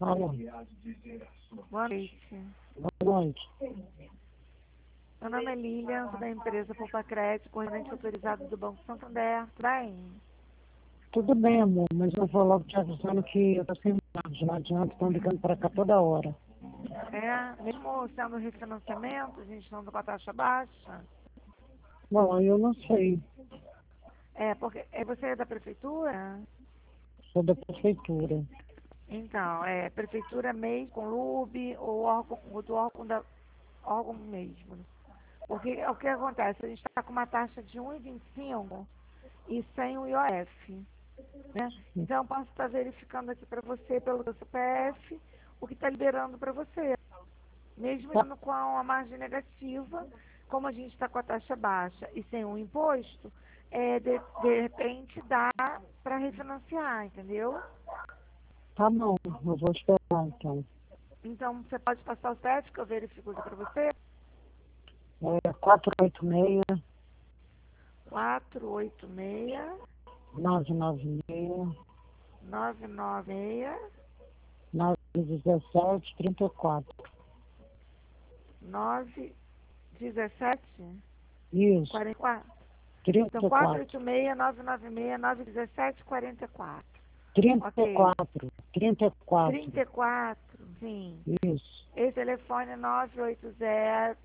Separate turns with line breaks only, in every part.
Alô,
Boa noite.
boa noite.
Meu nome é Lilian, sou da empresa Poupa Crédito, correspondente autorizado do Banco Santander. Tudo bem?
Tudo bem, amor, mas eu vou logo te avisando que eu tô sem dados, não adianta, estão ligando para cá toda hora.
Mesmo sendo refinanciamento, a gente estando com a taxa baixa,
Bom, eu não sei,
porque você é da prefeitura?
sou da prefeitura.
Então, prefeitura mesmo, com LUB ou órgão, do órgão mesmo. Porque o que acontece? A gente está com uma taxa de 1,25 e sem o IOF. Né? Então, eu posso estar verificando aqui para você, pelo seu CPF, o que está liberando para você. Mesmo
Tá,
estando com a margem negativa, como a gente está com a taxa baixa e sem o imposto, de repente dá para refinanciar, entendeu?
tá bom, eu vou esperar então.
Então, você pode passar o CPF que eu verifico aqui para você?
É 486
486
996
996
917 34.
917
Isso,
44. Então,
34.
486 996 917 44. Ok.
34. 34.
34, sim.
Isso,
Esse telefone é 980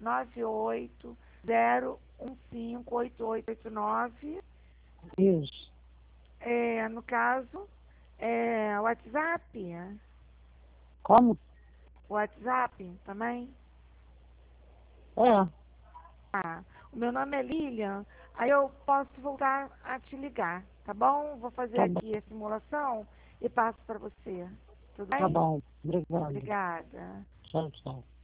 980158889.
isso.
No caso, WhatsApp.
Como?
WhatsApp também.
É,
Ah, o meu nome é Lilian. Aí eu posso voltar a te ligar, tá bom? Vou fazer
tá bom,
aqui a simulação e passo para você. Tudo
tá
bem?
bom. Obrigado.
Obrigada.
Tchau, tchau.